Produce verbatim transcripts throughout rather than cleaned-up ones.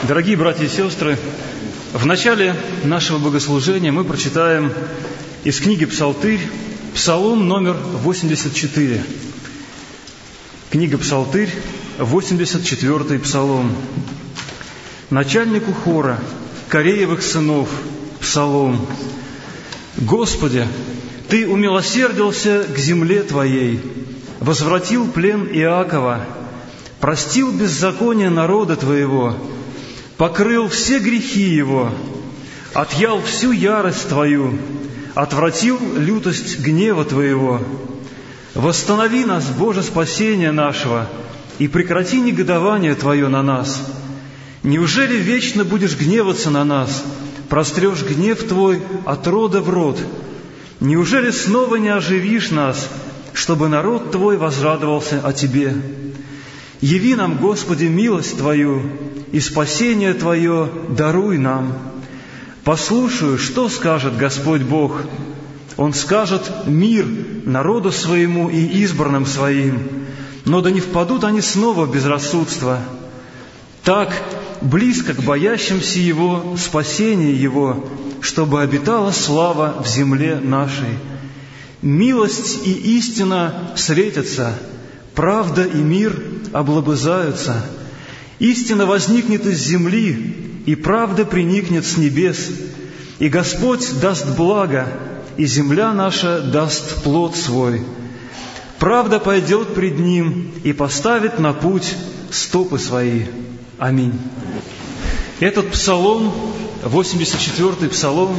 Дорогие братья и сестры, в начале нашего богослужения мы прочитаем из книги «Псалтырь» Псалом номер восемьдесят четыре. Книга «Псалтырь», восемьдесят четвёртый Псалом. Начальнику хора Кореевых сынов Псалом. «Господи, Ты умилосердился к земле Твоей, возвратил плен Иакова, простил беззаконие народа Твоего, покрыл все грехи его, отъял всю ярость Твою, отвратил лютость гнева Твоего. Восстанови нас, Боже, спасение нашего, и прекрати негодование Твое на нас. Неужели вечно будешь гневаться на нас, прострешь гнев Твой от рода в род? Неужели снова не оживишь нас, чтобы народ Твой возрадовался о Тебе? Яви нам, Господи, милость Твою, и спасение Твое даруй нам. Послушаю, что скажет Господь Бог. Он скажет мир народу своему и избранным своим, но да не впадут они снова в безрассудство. Так близко к боящимся Его спасение Его, чтобы обитала слава в земле нашей. Милость и истина встретятся, правда и мир облобызаются. Истина возникнет из земли, и правда приникнет с небес. И Господь даст благо, и земля наша даст плод свой. Правда пойдет пред Ним и поставит на путь стопы свои. Аминь». Этот псалом, восемьдесят четвёртый Псалом,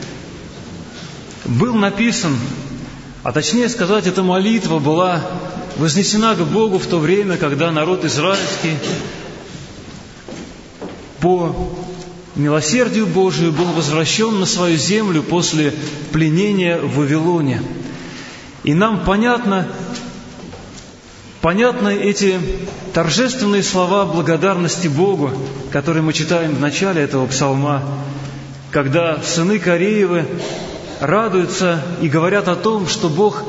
был написан, а точнее сказать, эта молитва была вознесена к Богу в то время, когда народ израильский по милосердию Божию был возвращен на свою землю после пленения в Вавилоне. И нам понятно, понятны эти торжественные слова благодарности Богу, которые мы читаем в начале этого псалма, когда сыны Кореевы радуются и говорят о том, что Бог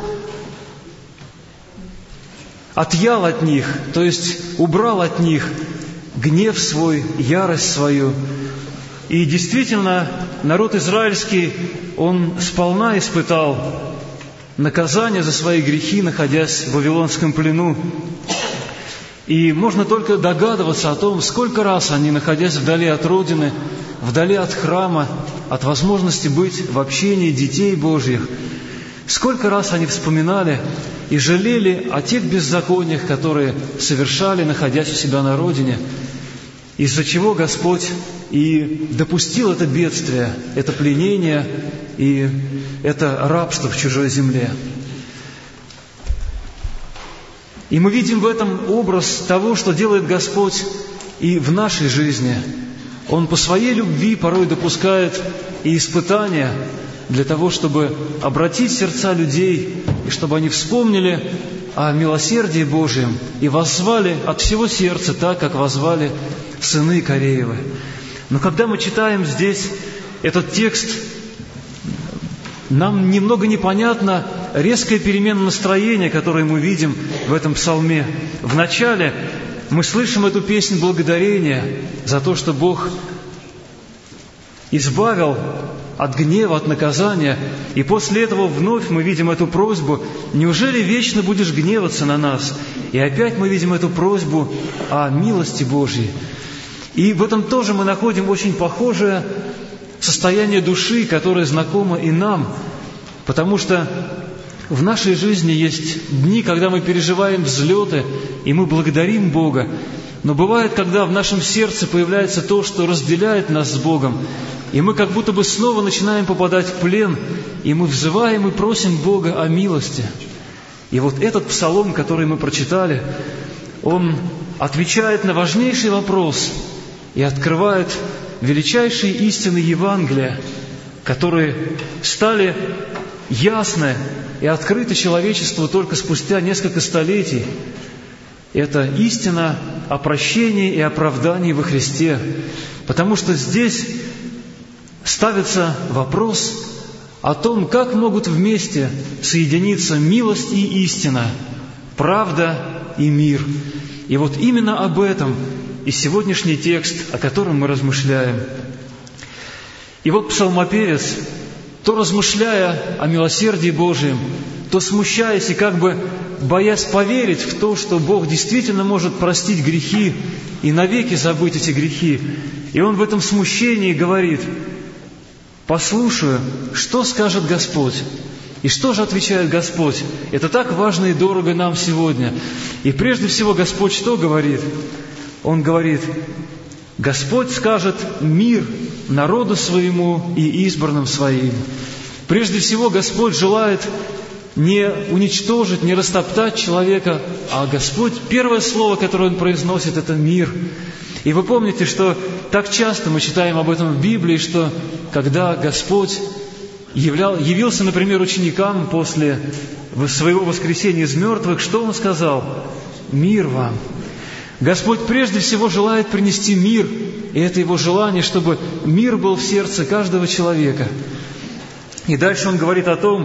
отъял от них, то есть убрал от них гнев свой, ярость свою. И действительно, народ израильский, он сполна испытал наказание за свои грехи, находясь в вавилонском плену. И можно только догадываться о том, сколько раз они, находясь вдали от Родины, вдали от храма, от возможности быть в общении детей Божьих, сколько раз они вспоминали и жалели о тех беззакониях, которые совершали, находясь у себя на родине, из-за чего Господь и допустил это бедствие, это пленение и это рабство в чужой земле. И мы видим в этом образ того, что делает Господь и в нашей жизни. Он по своей любви порой допускает и испытания для того, чтобы обратить сердца людей, и чтобы они вспомнили о милосердии Божьем и воззвали от всего сердца так, как воззвали сыны Кореевы. Но когда мы читаем здесь этот текст, нам немного непонятна резкая перемена настроения, которую мы видим в этом псалме. Вначале мы слышим эту песнь благодарения за то, что Бог избавил от гнева, от наказания. И после этого вновь мы видим эту просьбу: «Неужели вечно будешь гневаться на нас?» И опять мы видим эту просьбу о милости Божьей. И в этом тоже мы находим очень похожее состояние души, которое знакомо и нам, потому что в нашей жизни есть дни, когда мы переживаем взлеты, и мы благодарим Бога. Но бывает, когда в нашем сердце появляется то, что разделяет нас с Богом, и мы как будто бы снова начинаем попадать в плен, и мы взываем и просим Бога о милости. И вот этот псалом, который мы прочитали, он отвечает на важнейший вопрос и открывает величайшие истины Евангелия, которые стали ясны и открыты человечеству только спустя несколько столетий. Это истина о прощении и оправдании во Христе, потому что здесь ставится вопрос о том, как могут вместе соединиться милость и истина, правда и мир. И вот именно об этом и сегодняшний текст, о котором мы размышляем. И вот псалмопевец, то размышляя о милосердии Божьем, то смущаясь и как бы боясь поверить в то, что Бог действительно может простить грехи и навеки забыть эти грехи. И он в этом смущении говорит: «Послушаю, что скажет Господь». И что же отвечает Господь? Это так важно и дорого нам сегодня. И прежде всего Господь что говорит? Он говорит: «Господь скажет мир народу своему и избранным своим». Прежде всего Господь желает не уничтожить, не растоптать человека, а Господь, первое слово, которое Он произносит, это мир. И вы помните, что так часто мы читаем об этом в Библии, что когда Господь являл, явился, например, ученикам после своего воскресения из мертвых, что Он сказал? «Мир вам». Господь прежде всего желает принести мир, и это Его желание, чтобы мир был в сердце каждого человека. И дальше Он говорит о том,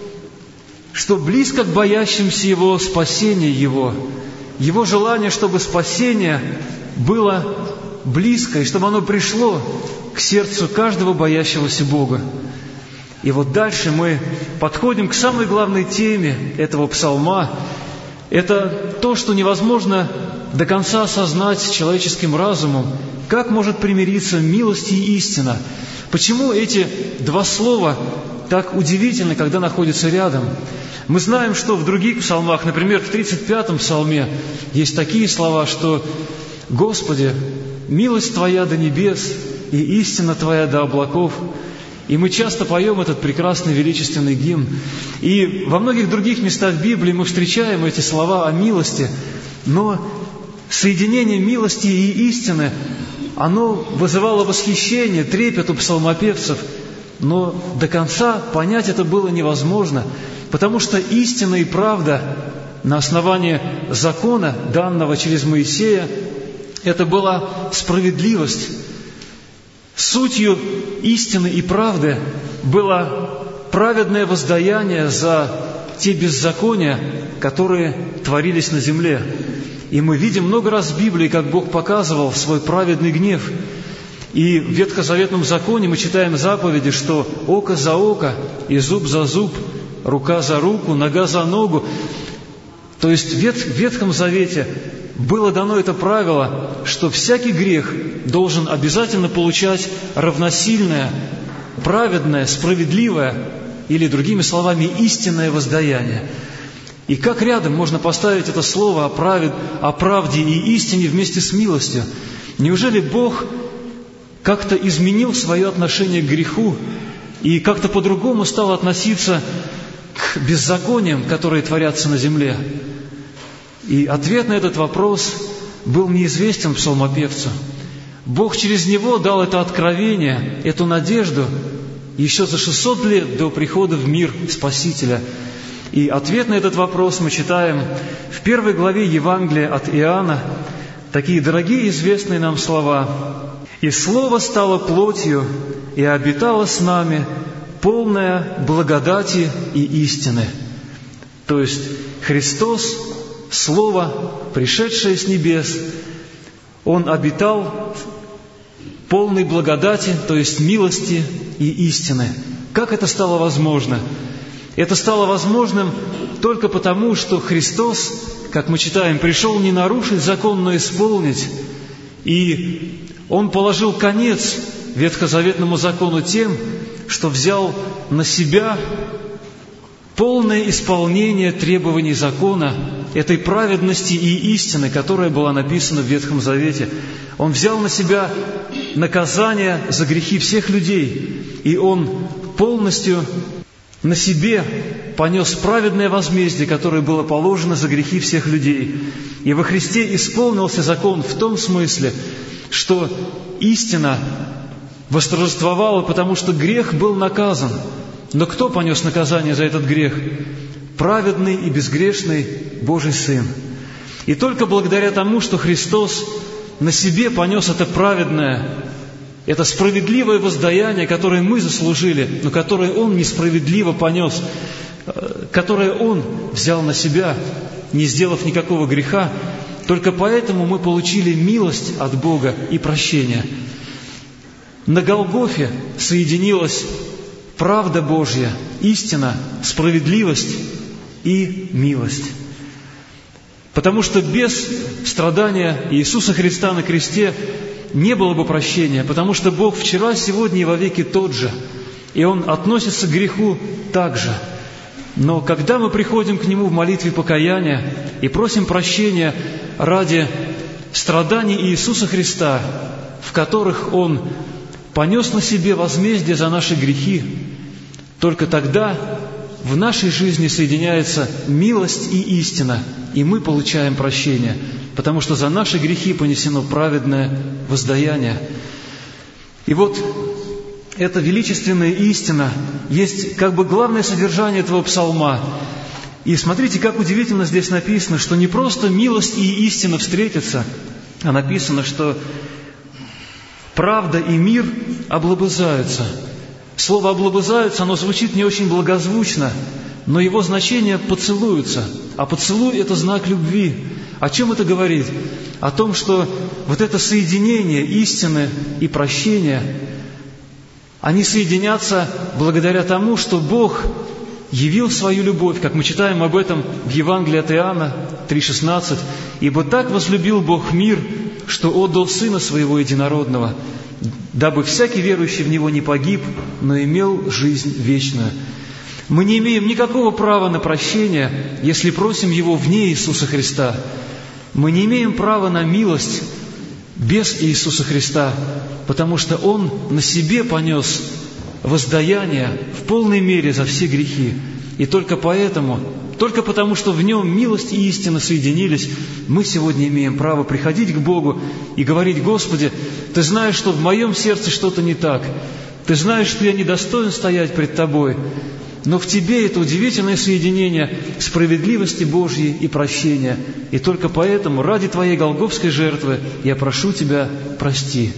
что близко к боящимся Его спасение Его. Его желание, чтобы спасение было близко, и чтобы оно пришло к сердцу каждого боящегося Бога. И вот дальше мы подходим к самой главной теме этого псалма. Это то, что невозможно до конца осознать человеческим разумом. Как может примириться милость и истина? Почему эти два слова так удивительны, когда находятся рядом? Мы знаем, что в других псалмах, например, в тридцать пятом псалме, есть такие слова, что «Господи, милость Твоя до небес, и истина Твоя до облаков». И мы часто поем этот прекрасный величественный гимн. И во многих других местах Библии мы встречаем эти слова о милости, но соединение милости и истины, оно вызывало восхищение, трепет у псалмопевцев, но до конца понять это было невозможно, потому что истина и правда на основании закона, данного через Моисея, это была справедливость. Сутью истины и правды было праведное воздаяние за те беззакония, которые творились на земле. И мы видим много раз в Библии, как Бог показывал свой праведный гнев. И в Ветхозаветном законе мы читаем заповеди, что око за око, и зуб за зуб, рука за руку, нога за ногу. То есть в Ветхом Завете было дано это правило, что всякий грех должен обязательно получать равносильное, праведное, справедливое, или, другими словами, истинное воздаяние. И как рядом можно поставить это слово о, правед, о правде и истине вместе с милостью? Неужели Бог как-то изменил свое отношение к греху и как-то по-другому стал относиться к беззакониям, которые творятся на земле? И ответ на этот вопрос был неизвестен псалмопевцу. Бог через него дал это откровение, эту надежду еще за шестьсот лет до прихода в мир Спасителя. И ответ на этот вопрос мы читаем в первой главе Евангелия от Иоанна, такие дорогие известные нам слова: «И Слово стало плотью, и обитало с нами, полное благодати и истины». То есть Христос, Слово, пришедшее с небес, Он обитал полной благодати, то есть милости и истины. Как это стало возможно? Это стало возможным только потому, что Христос, как мы читаем, пришел не нарушить закон, но исполнить. И Он положил конец ветхозаветному закону тем, что взял на себя полное исполнение требований закона, этой праведности и истины, которая была написана в Ветхом Завете. Он взял на себя наказание за грехи всех людей, и Он полностью на себе понес праведное возмездие, которое было положено за грехи всех людей. И во Христе исполнился закон в том смысле, что истина восторжествовала, потому что грех был наказан. Но кто понес наказание за этот грех? Праведный и безгрешный Божий Сын. И только благодаря тому, что Христос на себе понес это праведное, это справедливое воздаяние, которое мы заслужили, но которое Он несправедливо понес, которое Он взял на себя, не сделав никакого греха, Только поэтому мы получили милость от Бога и прощение. На Голгофе соединилась правда Божья, истина, справедливость и милость. Потому что без страдания Иисуса Христа на кресте не было бы прощения, потому что Бог вчера, сегодня и вовеки тот же, и Он относится к греху так же. Но когда мы приходим к Нему в молитве покаяния и просим прощения ради страданий Иисуса Христа, в которых Он понес на себе возмездие за наши грехи, только тогда в нашей жизни соединяется милость и истина, и мы получаем прощение, потому что за наши грехи понесено праведное воздаяние. И вот эта величественная истина есть как бы главное содержание этого псалма. И смотрите, как удивительно здесь написано, что не просто милость и истина встретятся, а написано, что правда и мир облобызаются. Слово «облобызаются», оно звучит не очень благозвучно, но его значение «поцелуются». А поцелуй – это знак любви. О чем это говорит? О том, что вот это соединение истины и прощения, они соединятся благодаря тому, что Бог явил свою любовь, как мы читаем об этом в Евангелии от Иоанна три шестнадцать. «Ибо так возлюбил Бог мир, что отдал Сына Своего Единородного, дабы всякий верующий в Него не погиб, но имел жизнь вечную». Мы не имеем никакого права на прощение, если просим Его вне Иисуса Христа. Мы не имеем права на милость без Иисуса Христа, потому что Он на себе понес воздаяние в полной мере за все грехи. И только поэтому, только потому, что в Нем милость и истина соединились, мы сегодня имеем право приходить к Богу и говорить: «Господи, Ты знаешь, что в моем сердце что-то не так. Ты знаешь, что я недостоин стоять пред Тобой. Но в Тебе это удивительное соединение справедливости Божьей и прощения. И только поэтому, ради Твоей голгофской жертвы, я прошу Тебя, прости».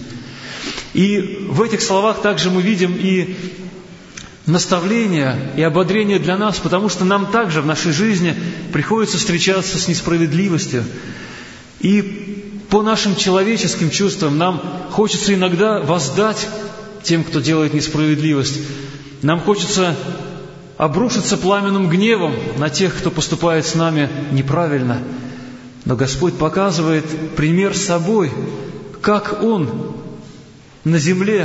И в этих словах также мы видим и наставление, и ободрение для нас, потому что нам также в нашей жизни приходится встречаться с несправедливостью. И по нашим человеческим чувствам нам хочется иногда воздать тем, кто делает несправедливость. Нам хочется обрушиться пламенным гневом на тех, кто поступает с нами неправильно. Но Господь показывает пример с собой, как Он на земле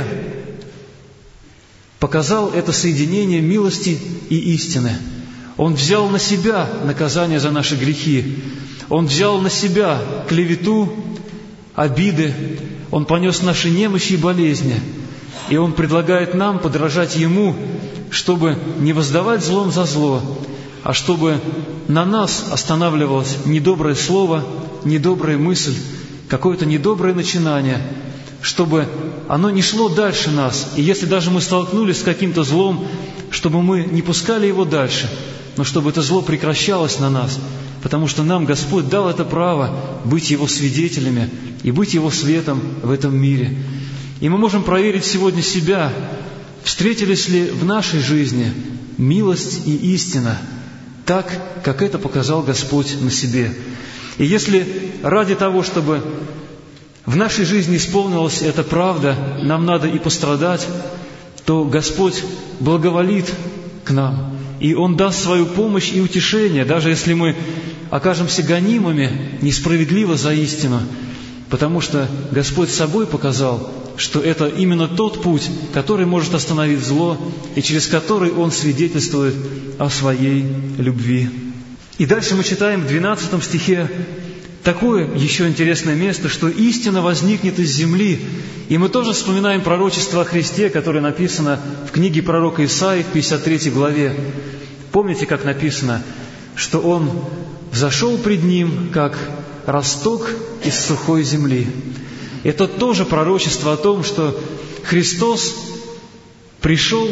показал это соединение милости и истины. Он взял на себя наказание за наши грехи. Он взял на себя клевету, обиды. Он понес наши немощи и болезни. И Он предлагает нам подражать Ему, чтобы не воздавать злом за зло, а чтобы на нас останавливалось недоброе слово, недобрая мысль, какое-то недоброе начинание, чтобы оно не шло дальше нас. И если даже мы столкнулись с каким-то злом, чтобы мы не пускали его дальше, но чтобы это зло прекращалось на нас, потому что нам Господь дал это право быть Его свидетелями и быть Его светом в этом мире. И мы можем проверить сегодня себя, встретились ли в нашей жизни милость и истина, так, как это показал Господь на себе. И если ради того, чтобы в нашей жизни исполнилась эта правда, нам надо и пострадать, то Господь благоволит к нам, и Он даст свою помощь и утешение, даже если мы окажемся гонимыми несправедливо за истину, потому что Господь собой показал, что это именно тот путь, который может остановить зло, и через который Он свидетельствует о Своей любви. И дальше мы читаем в двенадцатом стихе такое еще интересное место, что истина возникнет из земли. И мы тоже вспоминаем пророчество о Христе, которое написано в книге пророка Исаии в пятьдесят третьей главе. Помните, как написано, что Он взошел пред Ним, как росток из сухой земли. Это тоже пророчество о том, что Христос пришел,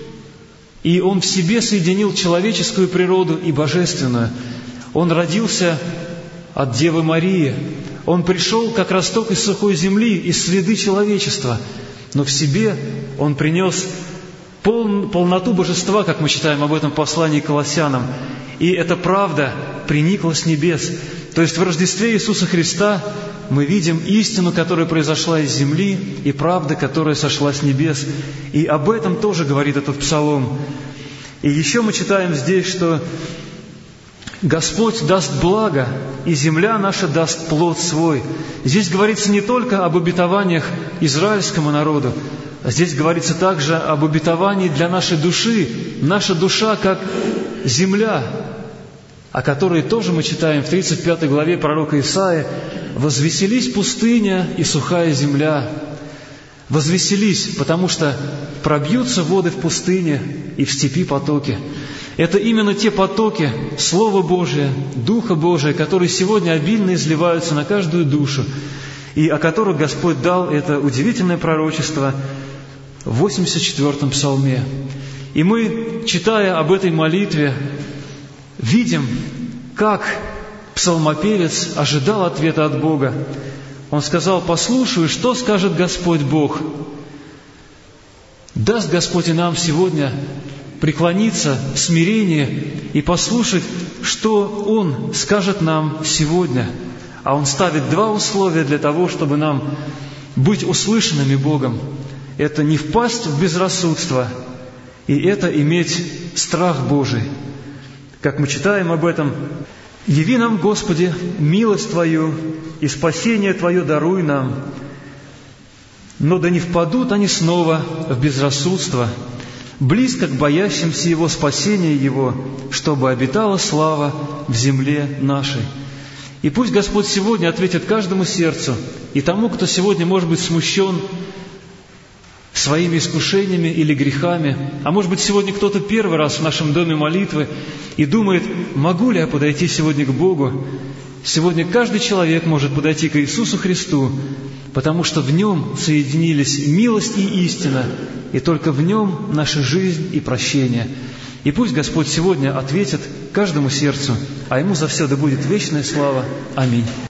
и Он в себе соединил человеческую природу и божественную. Он родился от Девы Марии. Он пришел, как росток из сухой земли, из среды человечества, но в себе Он принес пол, полноту божества, как мы читаем об этом в послании к Колоссянам. И эта правда приникла с небес. То есть в Рождестве Иисуса Христа мы видим истину, которая произошла из земли, и правда, которая сошла с небес. И об этом тоже говорит этот псалом. И еще мы читаем здесь, что Господь даст благо, и земля наша даст плод свой. Здесь говорится не только об обетованиях израильскому народу, а здесь говорится также об обетовании для нашей души. Наша душа как земля, о которой тоже мы читаем в тридцать пятой главе пророка Исаии: «Возвеселись пустыня и сухая земля». Возвеселись, потому что пробьются воды в пустыне и в степи потоки. Это именно те потоки Слова Божия, Духа Божия, которые сегодня обильно изливаются на каждую душу, и о которых Господь дал это удивительное пророчество в восемьдесят четвёртом псалме. И мы, читая об этой молитве, видим, как псалмопевец ожидал ответа от Бога. Он сказал: «Послушаю, что скажет Господь Бог». Даст Господь и нам сегодня преклониться в смирении и послушать, что Он скажет нам сегодня. А Он ставит два условия для того, чтобы нам быть услышанными Богом. Это не впасть в безрассудство, и это иметь страх Божий. Как мы читаем об этом: «Яви нам, Господи, милость Твою, и спасение Твое даруй нам. Но да не впадут они снова в безрассудство, близко к боящимся Его спасения Его, чтобы обитала слава в земле нашей». И пусть Господь сегодня ответит каждому сердцу, и тому, кто сегодня может быть смущен своими искушениями или грехами, а может быть, сегодня кто-то первый раз в нашем доме молитвы и думает: могу ли я подойти сегодня к Богу? Сегодня каждый человек может подойти к Иисусу Христу, потому что в Нем соединились милость и истина, и только в Нем наша жизнь и прощение. И пусть Господь сегодня ответит каждому сердцу, а Ему за все да будет вечная слава. Аминь.